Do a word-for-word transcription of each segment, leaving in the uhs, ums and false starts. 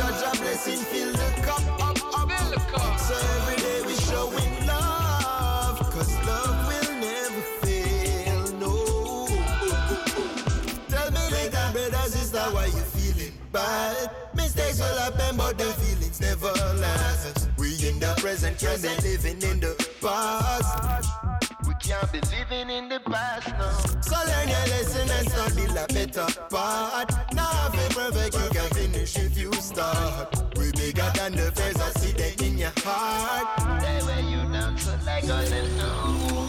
Judge a blessing, fill the cup up, up, up. So every day we showing love, cause love will never fail, no. Tell me later, brother, sister, why you feeling bad? Mistakes will happen, but the feelings never last. We in the present, present, living in the past. We can't be living in the past now. So learn your lesson and start build a better part. Now if it's perfect, you can finish if you start. We bigger than the first, I see that in your heart. They wear you down so like all them know.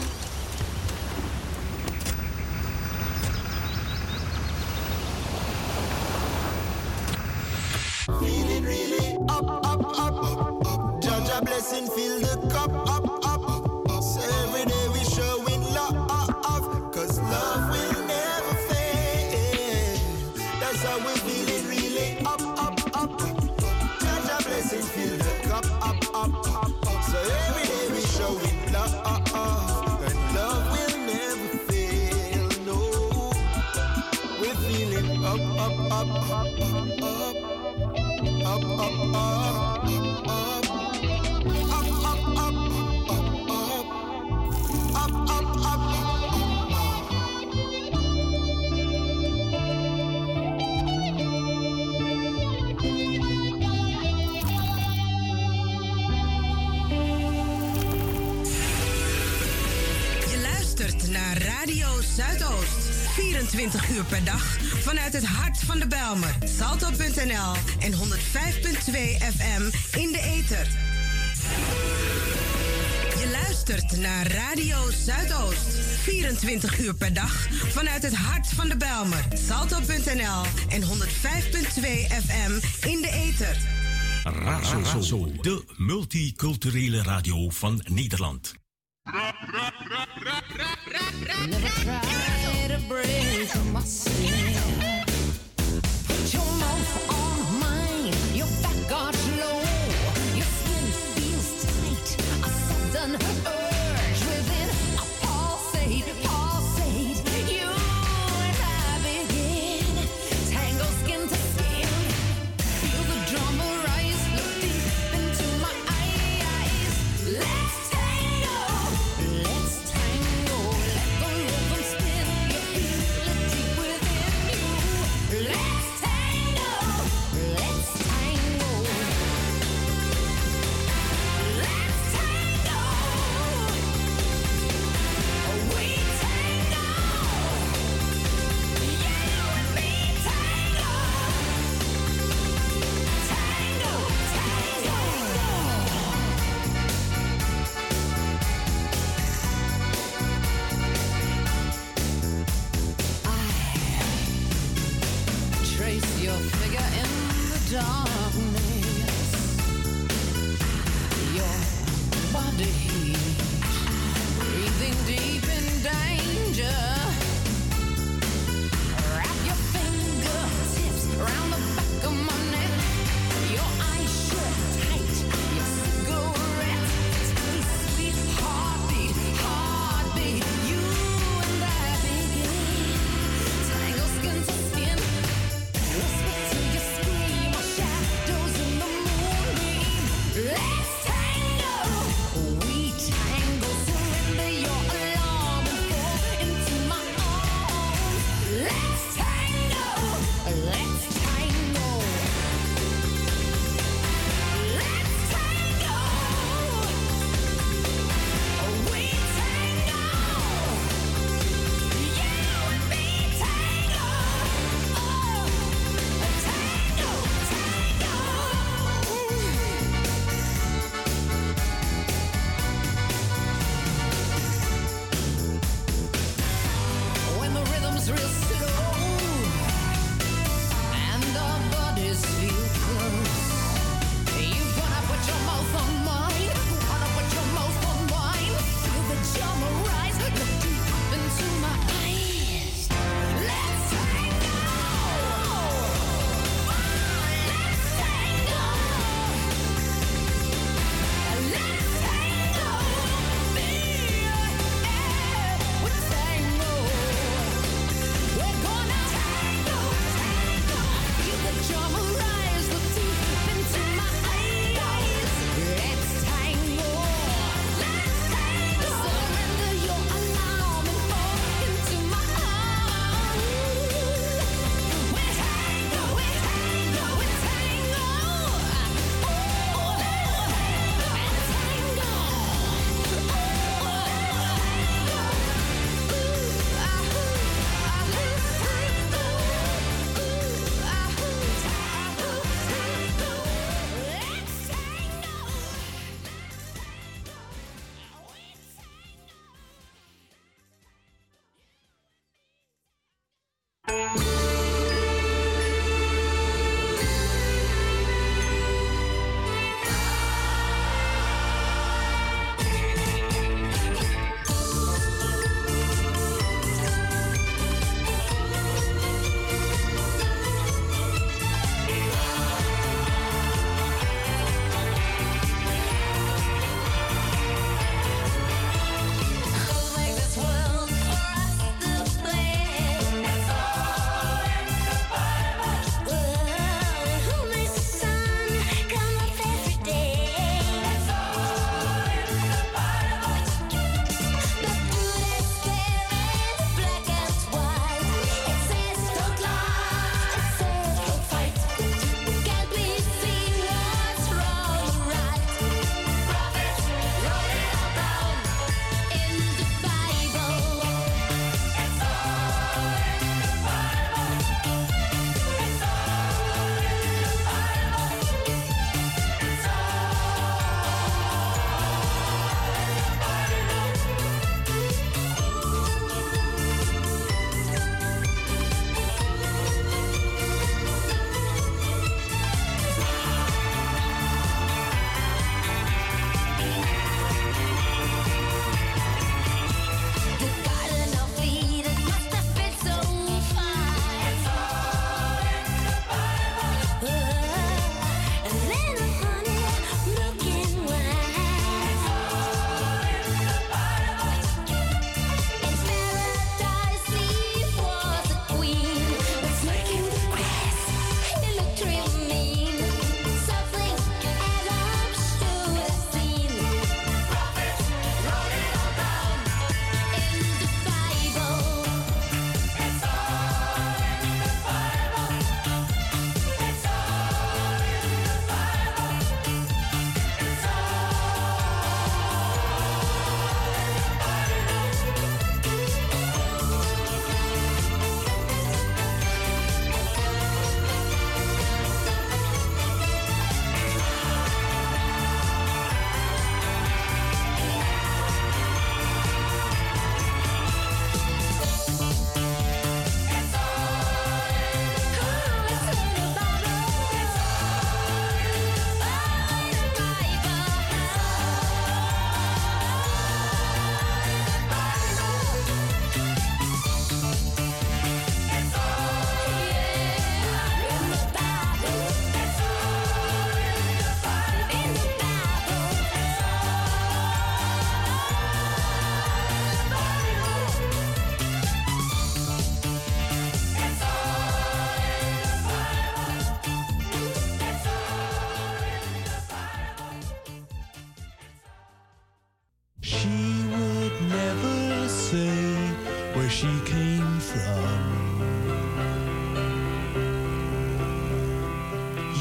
Feeling really up, up, up, up, up. Judge a blessing, fill the cup up, up, up. So every day we showing love, cause love will never fail. That's how we feeling really up, up, up. Judge a blessing, fill the cup up, up, up. So every day we showing love, and love will never fail, no. We're feeling up, up, up, up, up, up. Up, up, up, up, up, up, up, up, up, up, up, up, Je luistert naar Radio Zuidoost. vierentwintig uur per dag vanuit het hart van de Bijlmer. Salto punt n l en honderd vijf komma twee F M in de ether. Je luistert naar Radio Zuidoost. vierentwintig uur per dag vanuit het hart van de Bijlmer. Salto punt n l en honderd vijf komma twee F M in de ether. Razo, Razo, de multiculturele radio van Nederland. Never try to break myself. Put your mouth on mine, your back arch low, your skin feels tight, a sudden urge within, a pulsate, pulsate. You and I begin, tangle skin to skin. Feel the drama rise, look deep into my eyes. Let's tango, let's tango. Let the rhythm spin, you feel it deep within you. Let's tango, let's tango. Let's tango. We tango. You and me tango. Tango, tango. Trace your figure in the darkness, your body heat, breathing deep in danger. Wrap your fingertips around the back of my neck, your eyes shut tight, your cigarette taste sweet, heartbeat, heartbeat. You and I begin, tangle skin to skin. Whisper till you scream, or shadows in the moonbeam. Let's tango, we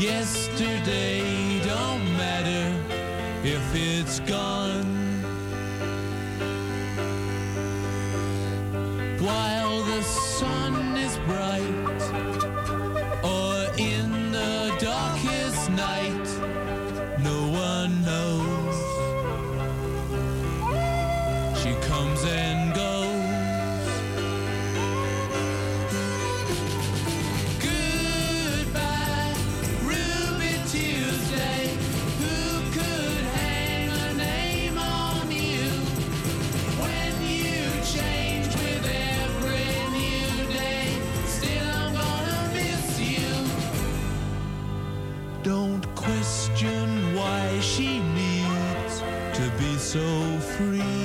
Yesterday don't matter if it's gone. While the sun is bright, or in the darkest night, no one knows. She comes and goes. Goodbye, Ruby Tuesday. Who could hang a name on you when you change with every new day? Still, I'm gonna miss you. Don't question why she needs to be so free.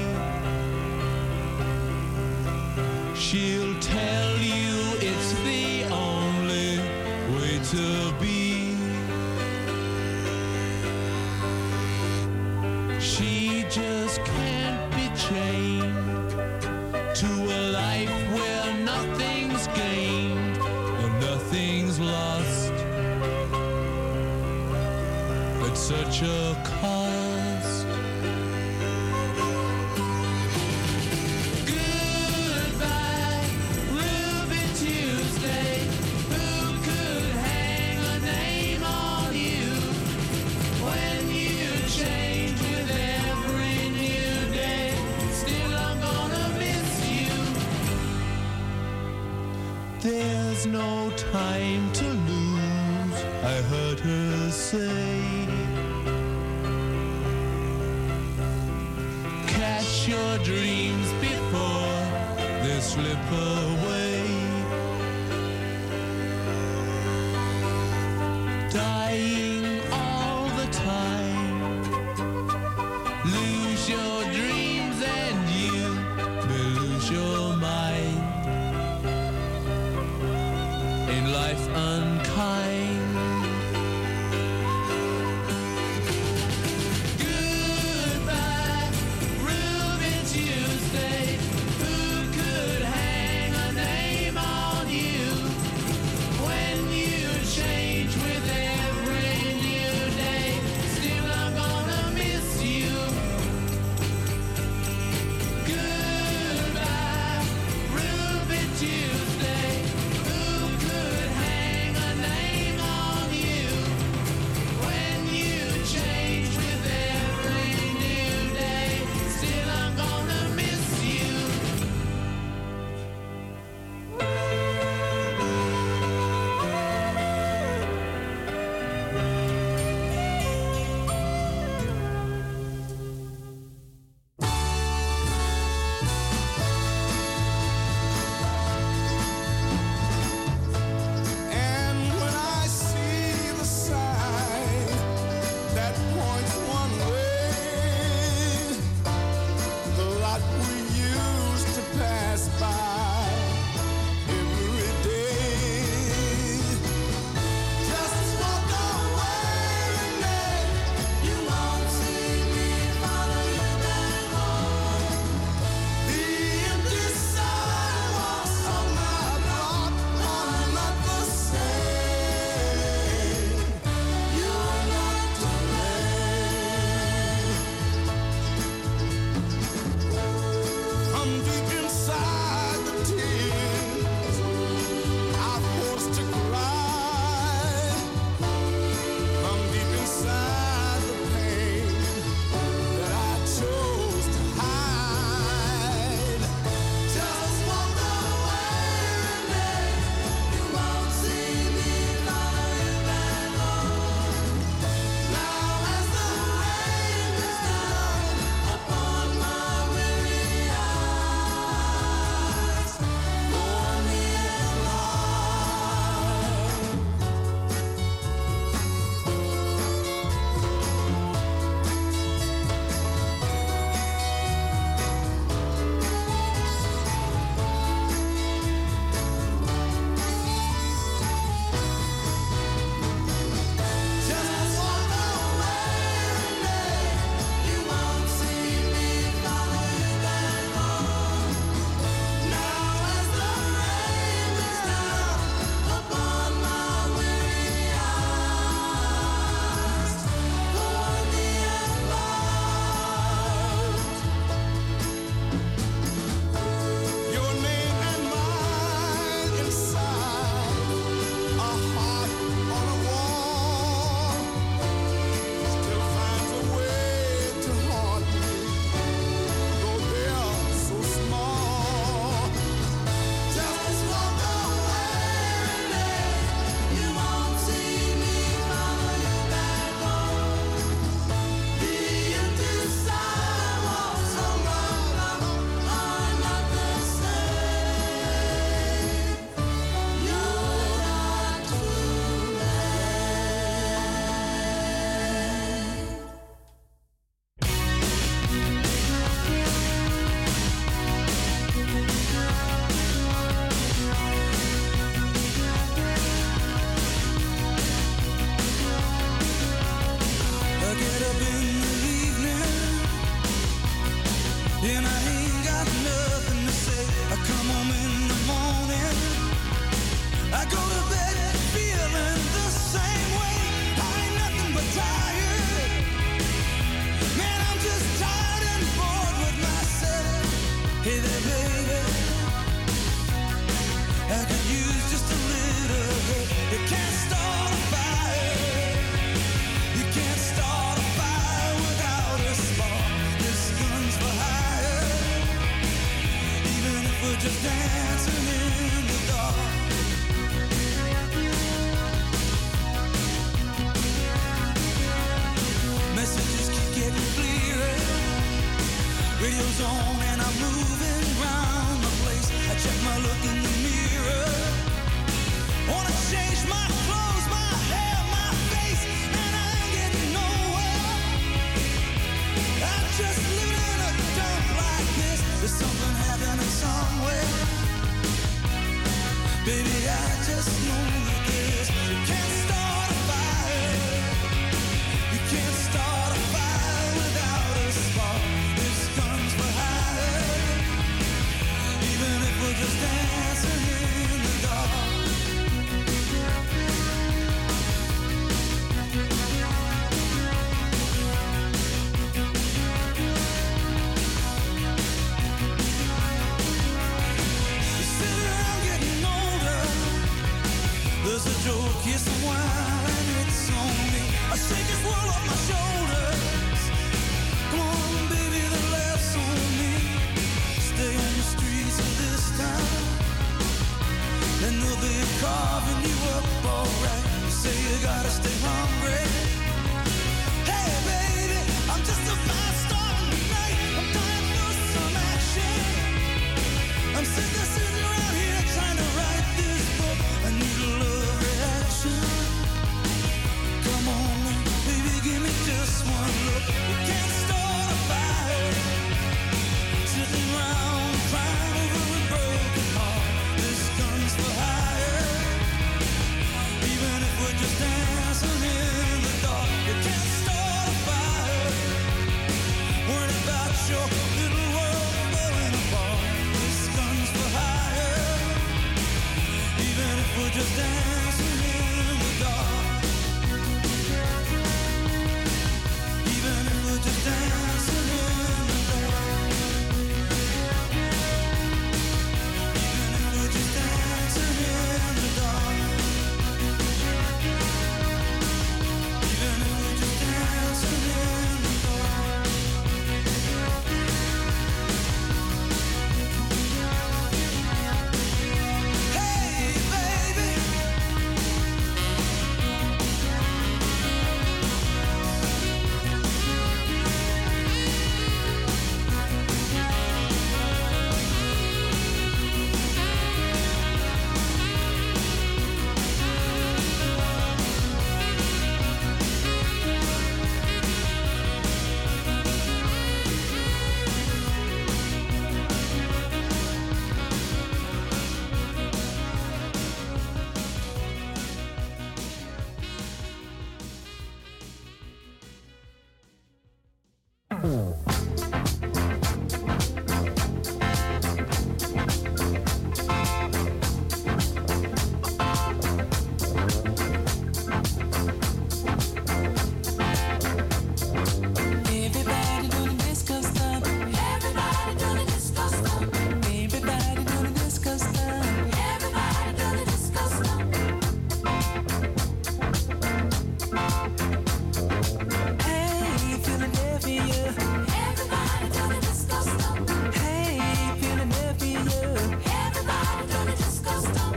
She'll tell you it's the only way to be. She just can't be chained to a life where nothing's gained and nothing's lost. At such a cost. Goodbye, Ruby Tuesday. Who could hang a name on you when you change with every new day? Still, I'm gonna miss you. There's no time to lose, I heard her say. Catch your dreams before they slip away. Dying all the time. Lose your dreams and you may lose your mind. In life unkind. Goodbye, Ruby Tuesday. Who could hang a name on you when you change with every radio's on and I'm moving round the place. I check my look in the mirror. Wanna change my clothes, my hair, my face, and I ain't getting nowhere. I'm just living in a dump like this. There's something happening somewhere. Baby, I just know that this. You can't start a fire. You can't start a fire without a spark. This guns for hire. Even if we're just dancing in the dark. There's a joke, yes, a while, and it's on me. I shake this world off my shoulders. Come on, baby, the laugh's on me. Stay on the streets of this town, and they'll be carving you up alright. You say you gotta stay hungry. Hey, baby, I'm just a fast star tonight. I'm dying for some action. I'm sick of sitting around here trying to write this book. I need a love reaction. Come on, baby, give me just one look. You can't start a fire. Sitting around crying over a broken heart. This gun's for hire. Even if we're just dancing in the dark. You can't start a fire. Worried about your little world falling apart. This gun's for hire. Even if we're just dancing in the dark. Even if we're just dancing in the dark. Even if we're just dancing in the dark. Even if we're just dancing in the dark. Hey, baby. Everybody do the disco stop. Everybody do the disco stop. Everybody do the disco stop. Everybody do the disco stop. Hey, Philadelphia. Everybody do the disco stop. Hey, Philadelphia. Everybody do the disco stop.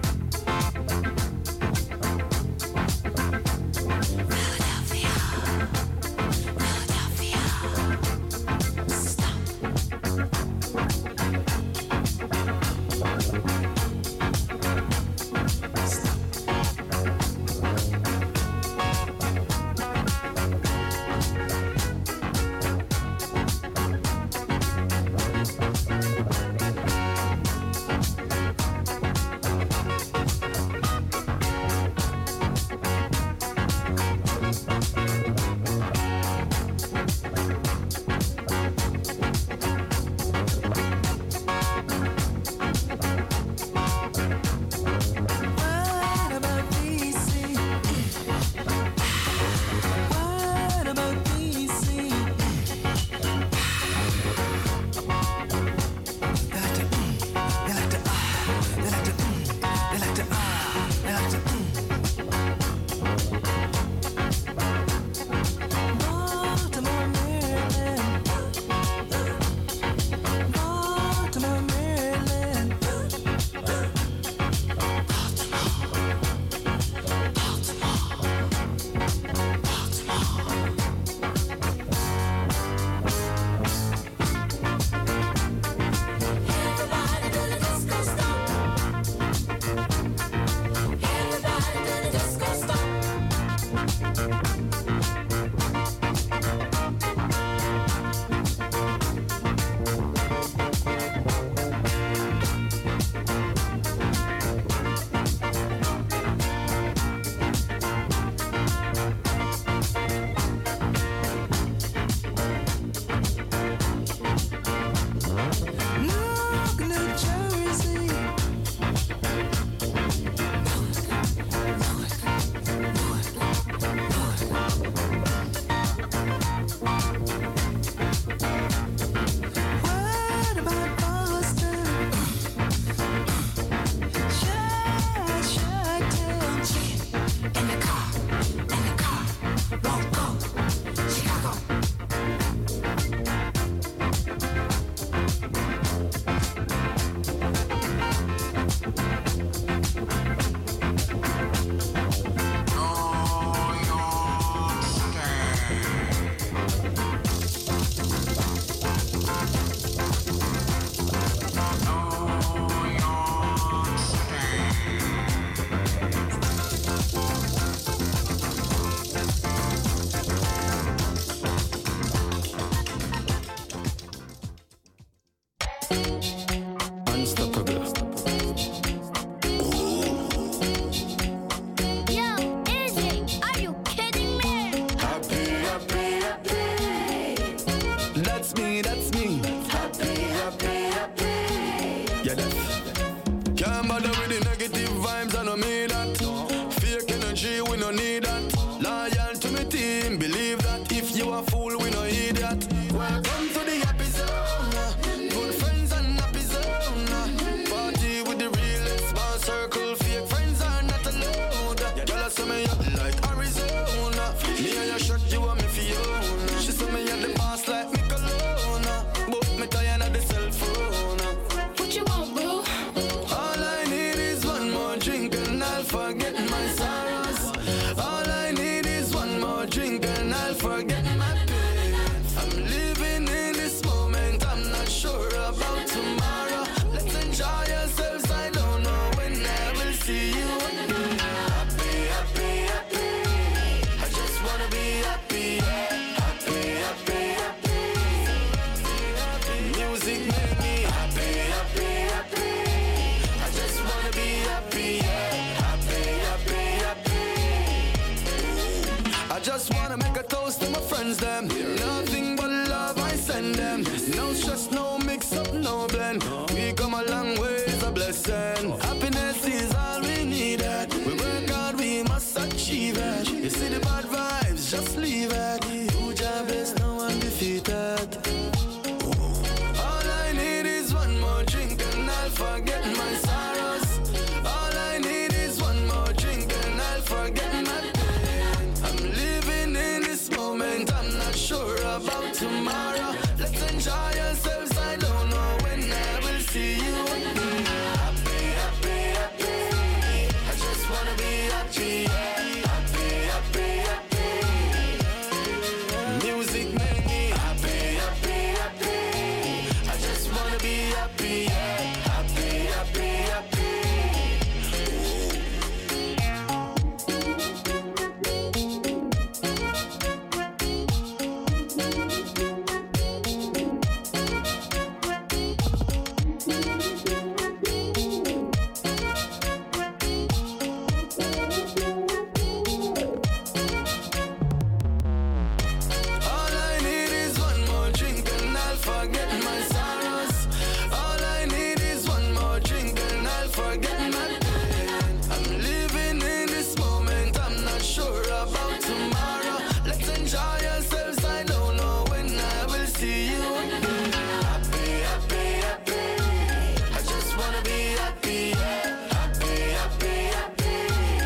Philadelphia. Philadelphia. Stop. Stop. them believe that if you a fool, we no idiot. Welcome to the happy zone. Good friends and happy zone. Party with the realest, small circle. Fake friends are not allowed. Y'all are some me up like Arizona. Me and your shirt, you and me Fiona. She said me at the boss like me cologne. But me tired of the cell phone. What you want, boo? All I need is one more drink and I'll forget my sorrows. All I need is one more drink and I'll forget my pain. I'm living in this moment, I'm not sure about tomorrow. Let's enjoy ourselves, I don't know when I will see you again. Happy, happy, happy. I just wanna be happy. Happy, happy, happy. Music make me happy, happy, happy. I just wanna be happy. Happy, happy, happy. I just wanna make a toast to my friends, them. Nothing but love I send them. No stress, no mix up, no blend. We come a long way, it's a blessing. Happiness is all we needed. We work hard, we must achieve it. You see the bad vibes, just leave it. Do your best, no undefeated. All I need is one more drink and I'll forget my sorrows. All I need is one more drink and I'll forget my pain. I'm living in this moment, I'm not sure about tomorrow. Let's enjoy ourselves, I don't know when I will see you again. Happy, happy, happy. I just wanna be happy. Happy, happy, happy. Music make me happy, happy, happy. I just wanna be happy. Happy, happy, happy. All I need is one more drink and I'll forget my sorrows. All I need is one more drink and I'll forget my pain. I'm living in this moment, I'm not sure about tomorrow. Let's enjoy ourselves, I don't know when I will see you again. Happy, happy, happy. I just wanna be happy. Happy, happy, happy.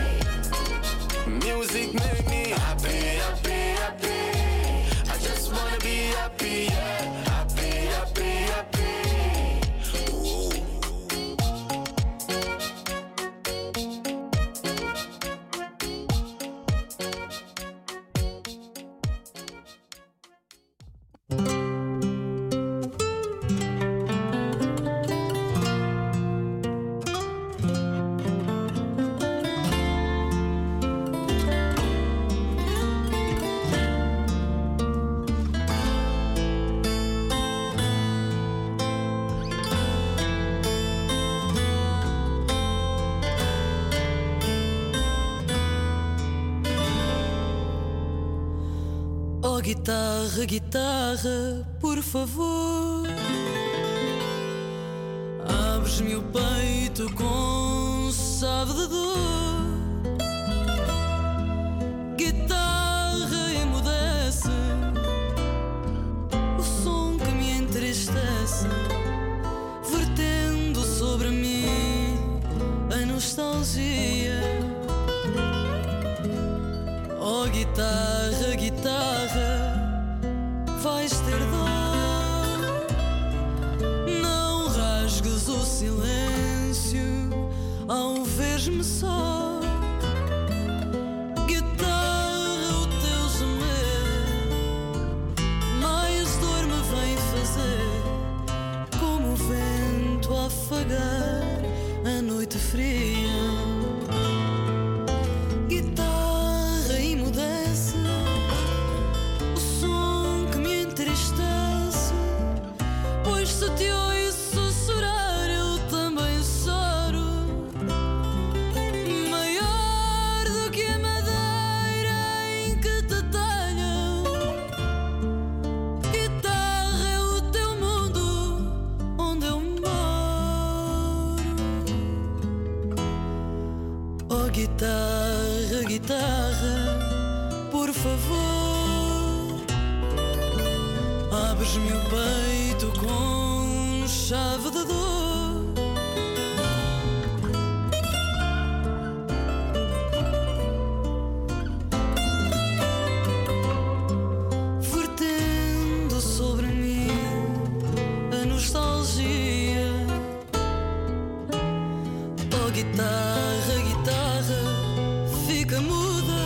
Music make me happy, happy, happy. I just wanna be happy. Happy, happy, happy. Oh, guitarra, guitarra, por favor, abres-me o peito com chave de dor. Guitarra, emudece o som que me entristece, vertendo sobre mim a nostalgia. Oh, guitarra, guitarra, vais ter dor. Não rasgues o silêncio ao ver-me só. Guitarra, o teu gemer mais dor me vem fazer, como o vento a afagar a noite fria. Guitarra, emudece o som que me entristece, pois se te ouço chorar eu também choro. Maior do que a madeira em que te talham. Guitarra, é o teu mundo onde eu moro. Oh, guitarra, guitarra, por favor, abres-me o peito com chave de dor. Vertendo sobre mim a nostalgia. Oh, guitarra, guitarra, fica muda.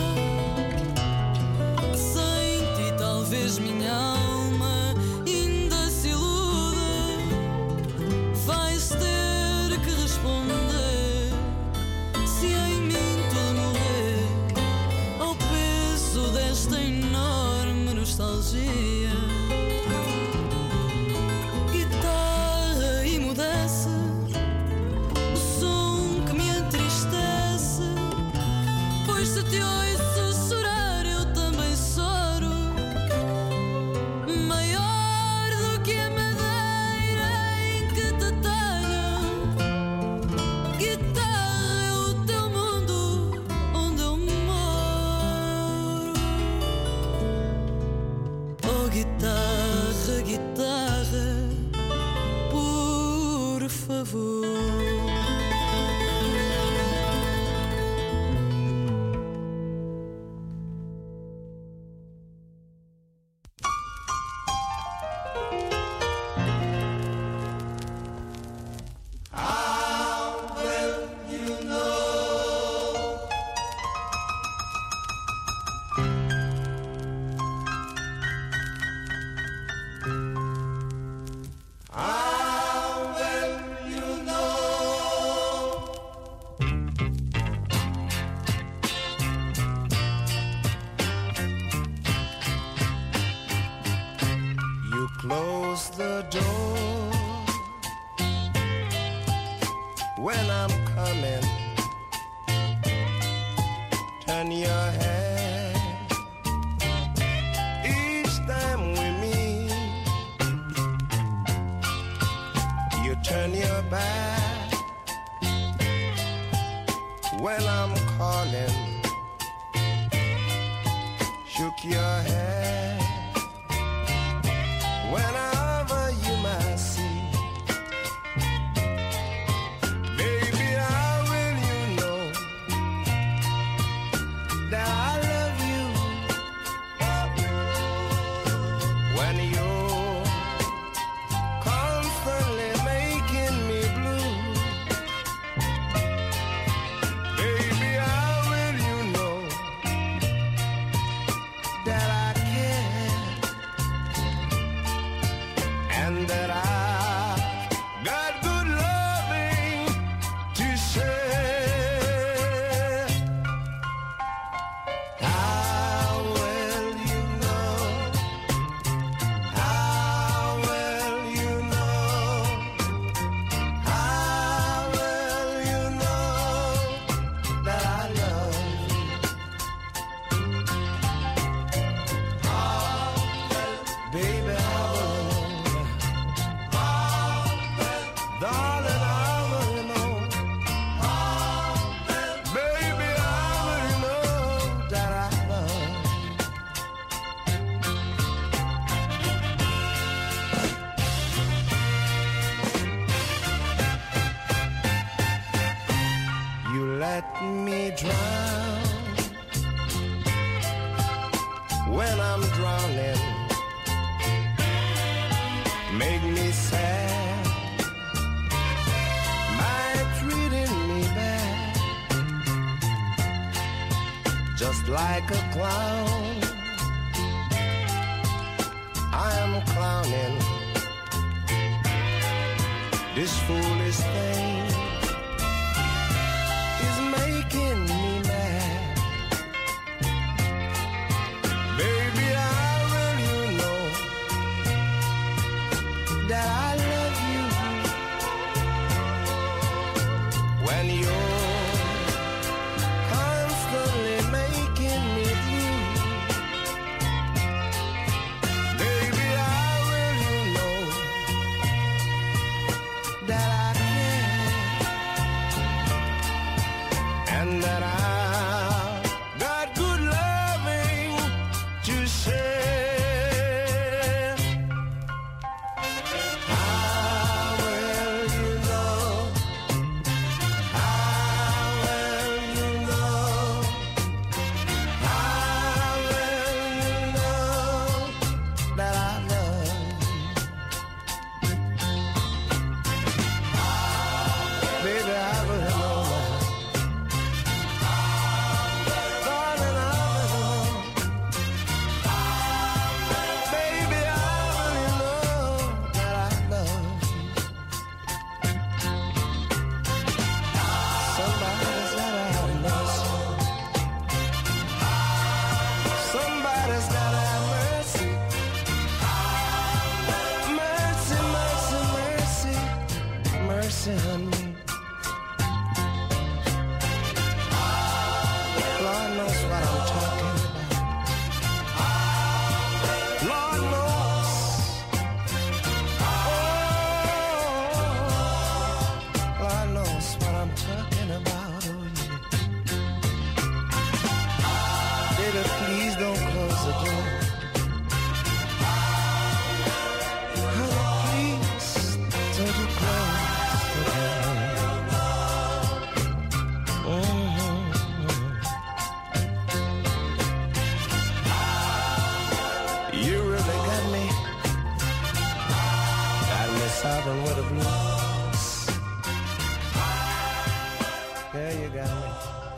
Sem ti talvez minha alma ainda se iluda. Vais ter que responder se em mim tu morrer ao peso desta enorme nostalgia. Guitarra, emudece o som que me entristece, pois se te ouço chorar eu também choro. Maior do que a madeira em que te tenho, guitarra é o teu mundo onde eu moro. Oh, guitarra, guitarra, por favor. You close the door when I'm coming. Turn your head each time we meet. You turn your back when I'm calling. Shook your head whenever you might see. Baby, how will you know that I love you when you're constantly making me blue? Baby, how will you know that I care and that I got good loving to share? How will you know? How will you know? How will you know that I love you? Baby, how will you know? Darling, how will you know? Baby, how will you know that I love you? You let me drown when I'm drowning. Make me sad by treating me bad, just like a clown. I am clowning this foolish thing is making me mad. Baby, how will you know that I love you when you're constantly making me blue? Baby, how will you know that I care please don't close the door. Honey, please don't you close the door. Mm-hmm. You really got me. Got me sobbing with the blues. Yeah, you got me.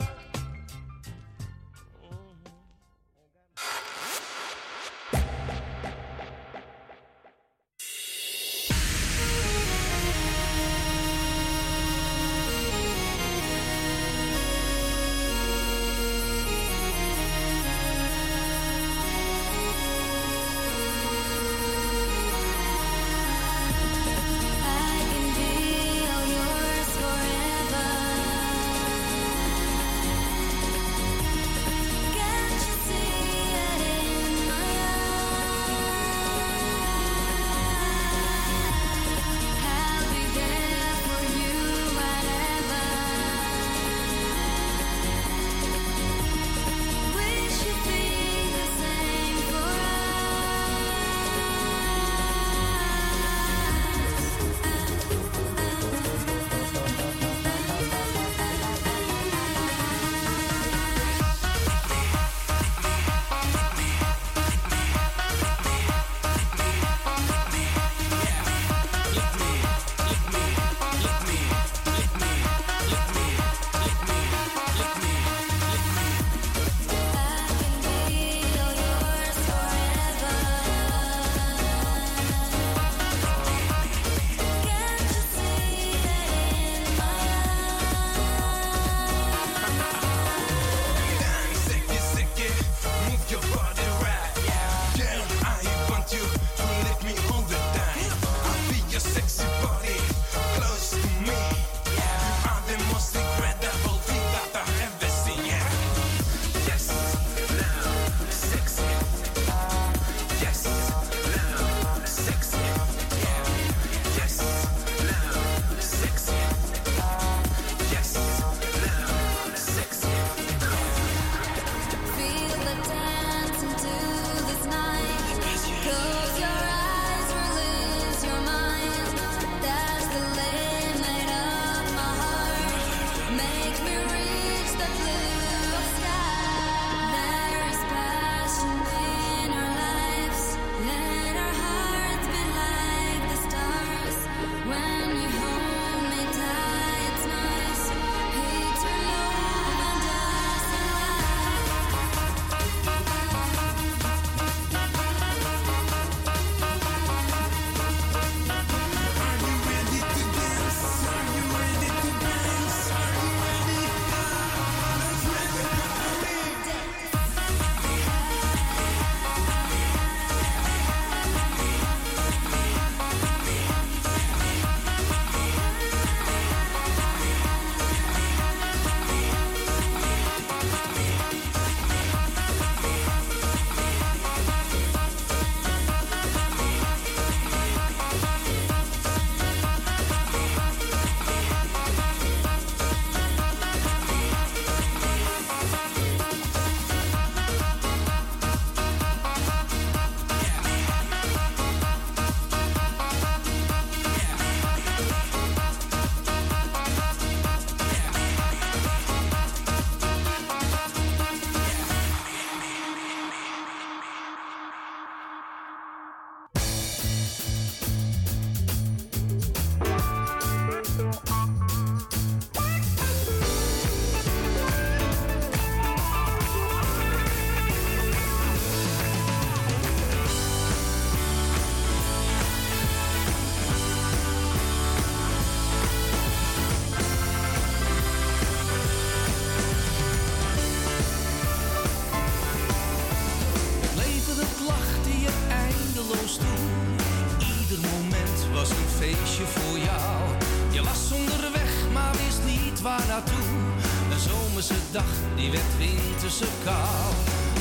zomerse dag, die werd winterse kou.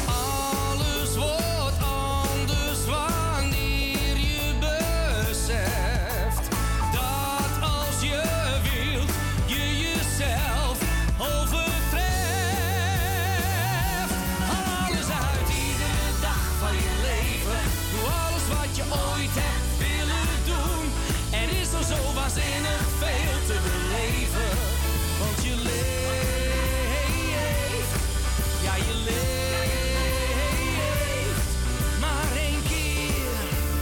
Alles wordt anders wanneer je beseft dat als je wilt, je jezelf overtreft. Alles uit waanzinnig veel te beleven. Want je leeft, ja je leeft maar één keer.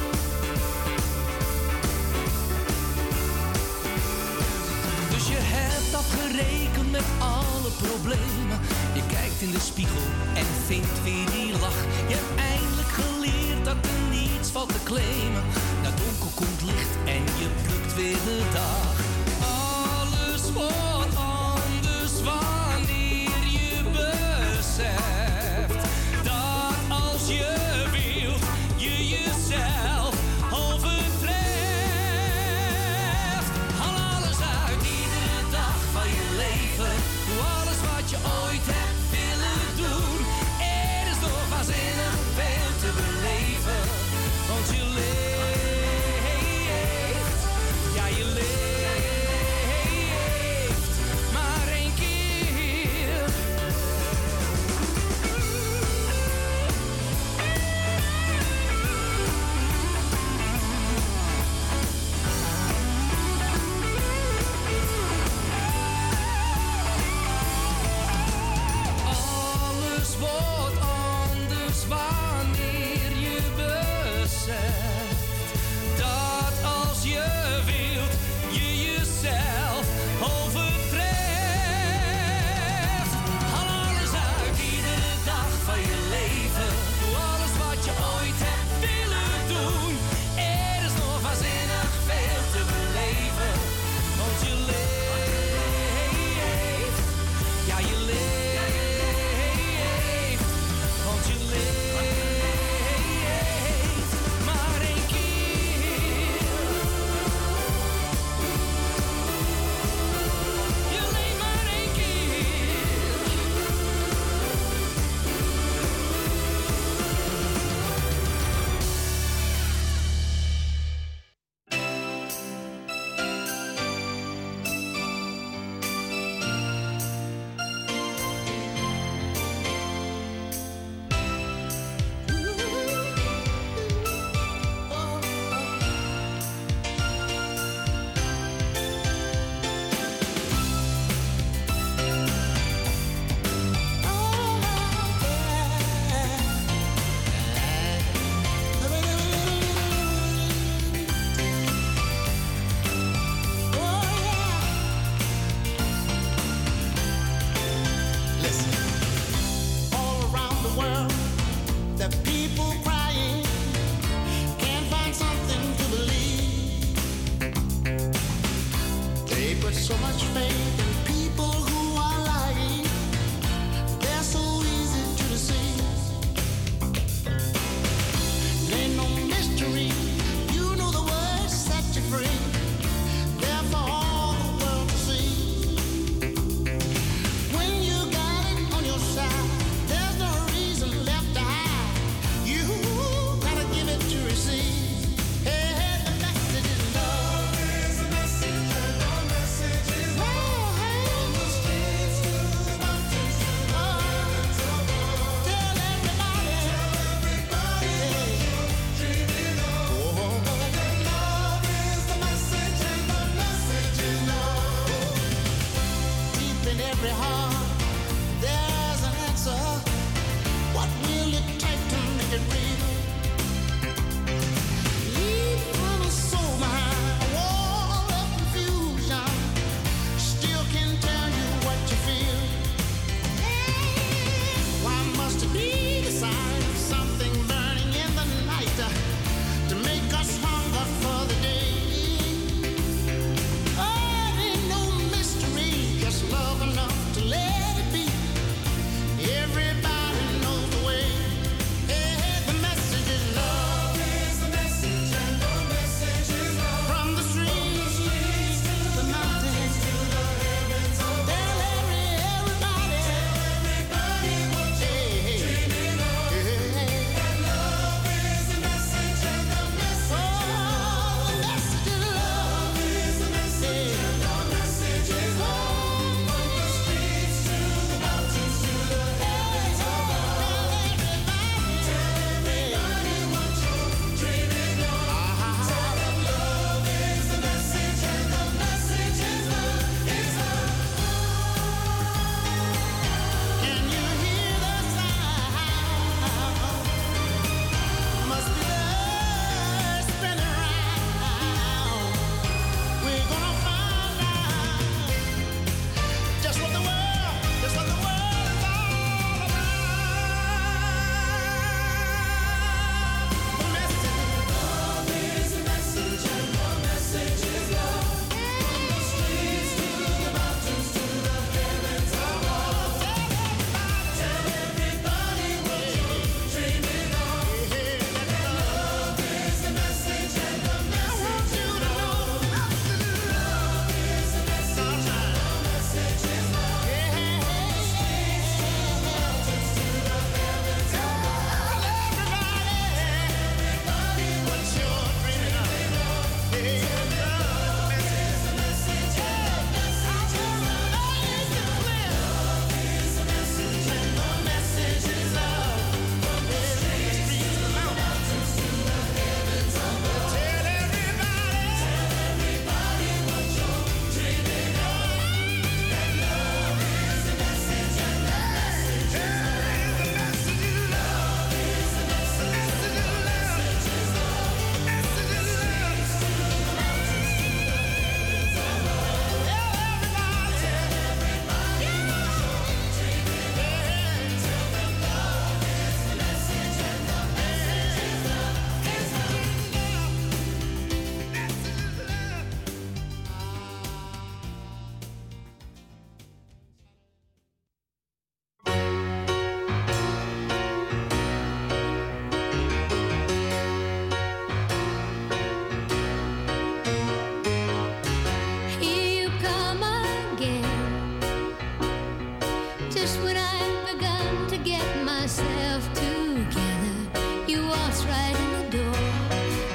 Dus je hebt afgerekend met alle problemen. Je kijkt in de spiegel en vindt weer die lach. Je hebt eindelijk geleerd dat er niets valt te claimen. Na donker komt licht en je plukt weer de dag. Alles wordt anders wanneer je beseft dat als je wilt, je jezelf overtreft. Haal alles uit iedere dag van je leven. Doe alles wat je ooit hebt willen doen. Er is nog waanzinnig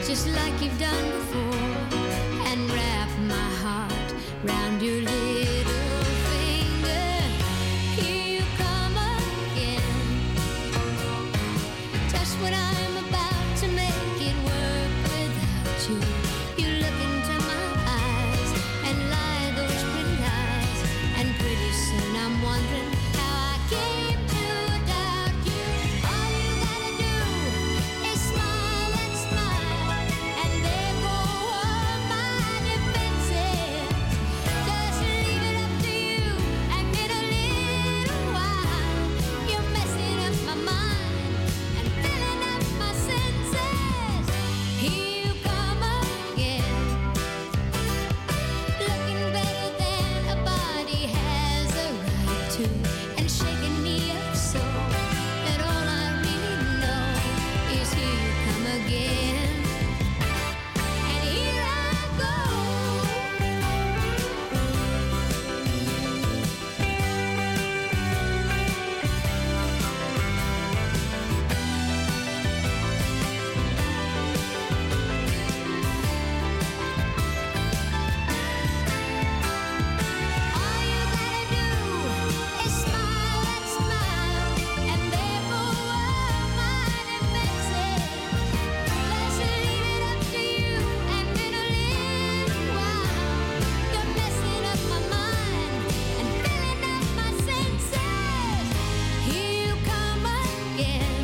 just like you've done before, and wrap my heart round your little finger. Here you come again, just when I'm about to make it work without you. You look into my eyes and lie those pretty lies, and pretty soon I'm wondering how I came to doubt you. All you gotta do is smile and smile, and there go all my defenses. Just leave it up to you, and in a little while you're messing up my mind and filling up my senses. Here you come again, looking better than a body has a right to, and shaking me up so that all I really know is here you come again, and here I go. All you gotta do is smile and smile, and there go all my defenses. Just leave it up to you, and in a little while you're messing up my mind and filling up my senses. Here you come again,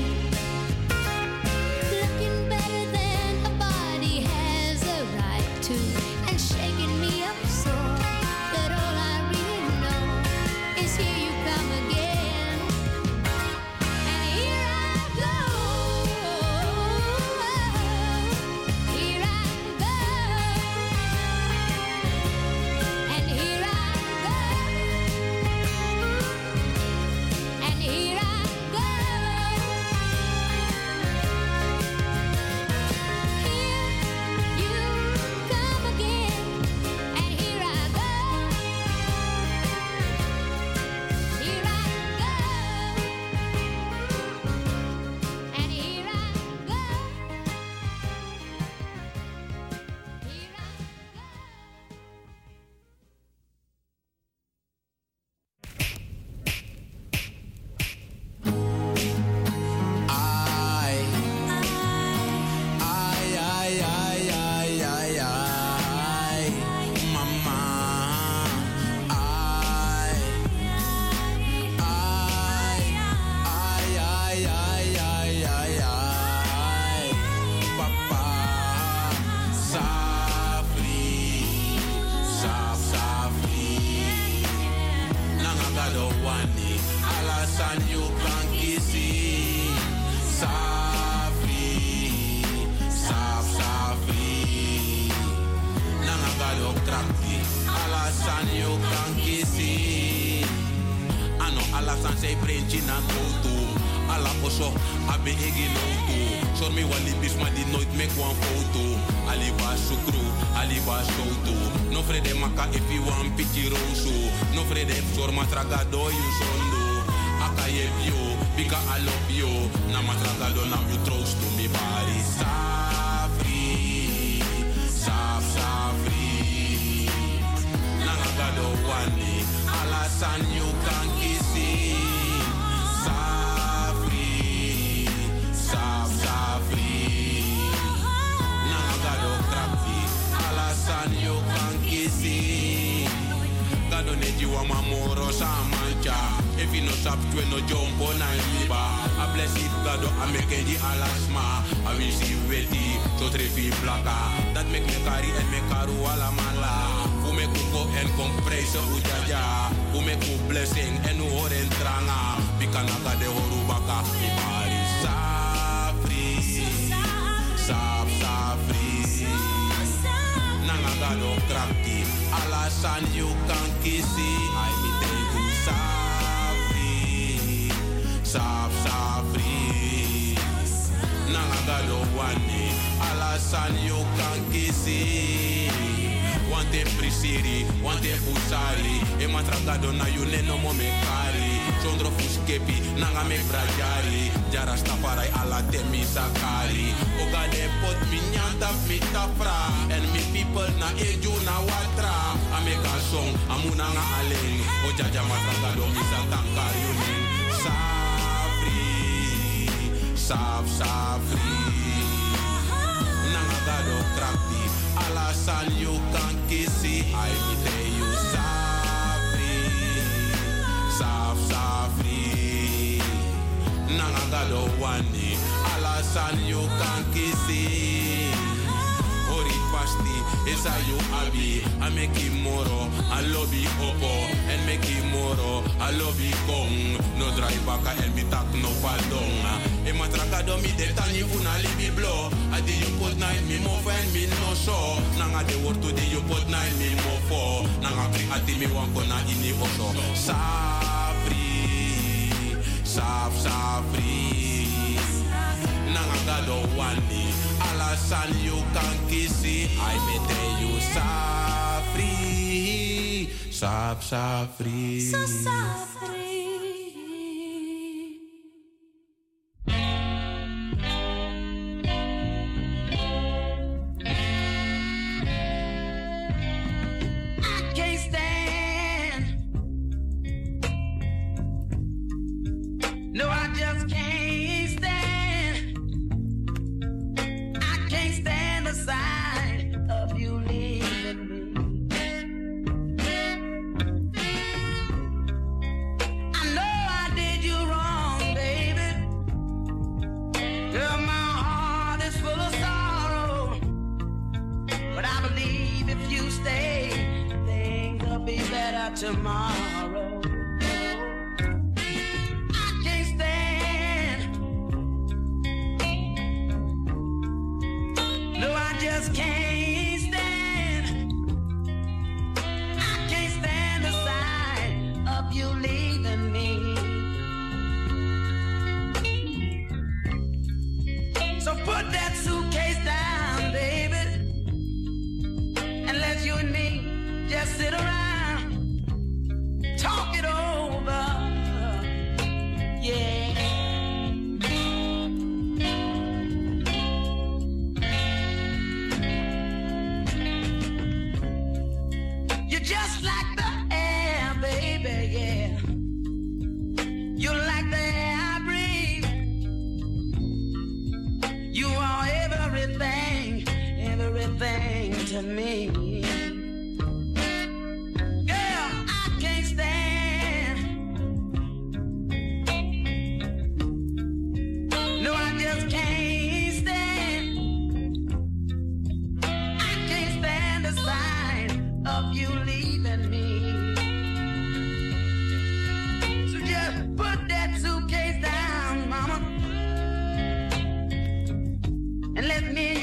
looking better than a body has a right to, and shaking me up so that all I really know is here you come again, and here I go. Here I go, and here I go, and here I go. Here you come again, and here I go. Here I go, and here I go. Here I I, I, I, I, I, I, mama, I, I, I, I, I, I, I, papa, safri, saf, safri, nangagado wani, alasan you kan kisi. Safri, saf, safri, nangagalok trakti, alasan you kan kisi. Ano alasan say prentji na toto, ala poso abe egi loto. Sor mi wali bisma di nooit mek wan foto. Aliba sukru, aliba soto. No frede maka if you want piti roso. No frede sor matragado you sondo. Akaye bio, bika I love you. Na matragado na you troost to me body. Safri, saf, safri. Nangagado wani, alasan you kan kisi. Safri, saf, safri. Nangagado krapti, alasan you kan kisi. Gado neji wa mamoro sa mancha. If you no sap tu no jumbo na liba. I bless it gado I make it alasma. I will see you ready so trefi plaka. That make me carry and me karu ala mala. Fu me kuko en compresse ujaja. Fu me ku blessing en u horen tranga. Bikana gade horu baka mi bari safri. Saf safri. Nanga gado krapti. Alasan you kan kisi. I mi tegu safri. Saf safri. Nanga gado wani. Alasan you kan kisi. Wante prisiri, wante pusari. E matragado na you neno mo me kari. Sondro fuskepi, nanga me brajari. Jara staparai ala temi sakari. Oga de pot mi nyanta fita fra. En mi people na eju na watra. Ameka song, amuna nga aleng. O jaja matranga do isa tankar yunin. Safri, saf safri. Nangagado trakti. Alasan you kan kisi. I mite you safri, saf safri. Nangagado wani. Alasan you kan kisi. Ori pasti, esa you abi. I make him moro, I lobby opo. And make him moro, I lobby kong. No drive back and me tak no pardon. E matraka do mi de tani una libi blow. I di you put nine me mo and me no show. Nanga de word to di you put nine me mo for. Nanga kri ati mi wanko na ini oso. Safri, saf safri. Nanga gado wani. Alasan you kan kisi. I me tell you safri, saf safri. So safri. Tomorrow, I can't stand. No, I just can't stand. I can't stand the sight of you leaving me. So put that suitcase down, baby, and let you and me just sit around. Talk it over, yeah. You're just like the air, baby, yeah. You're like the air I breathe. You are everything, everything to me. Let me